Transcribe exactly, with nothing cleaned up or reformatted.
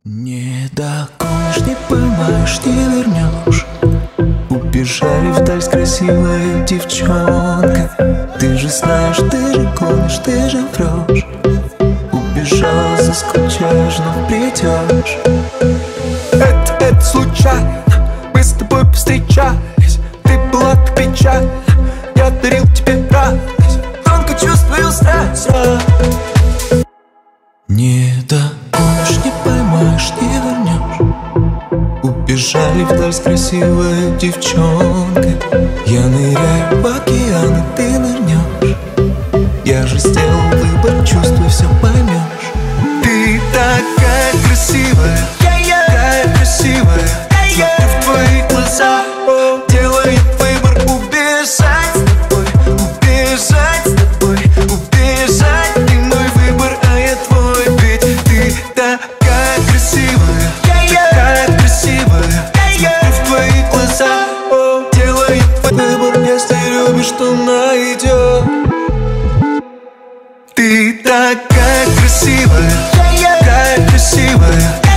Не догонишь, не поймаешь, не вернешь. Убежали вдаль с красивой девчонкой. Ты же знаешь, ты же гонишь, ты же врешь. Убежал, заскучаешь, но придешь. Это, это случайно, мы с тобой повстречались. Ты была так печальна, я дарил тебе радость. Тонко чувствую страсть. Не догонишь, не поймаешь, не вернешь. Убежали вдаль с красивой девчонкой. Я ныряю в океан, и ты нырнешь. Я же сделал выбор, чувствуй, все поймешь. Ты такая красивая, такая красивая. Смотрю в твои глаза, делаю выбор убежать с тобой, убежать с тобой, убежать. Ты мой выбор, а я твой, ведь ты такая красивая, такая красивая. Смотрю в твои глаза, делаю выбор, если любишь, то найдешь. Ты такая красивая, такая красивая.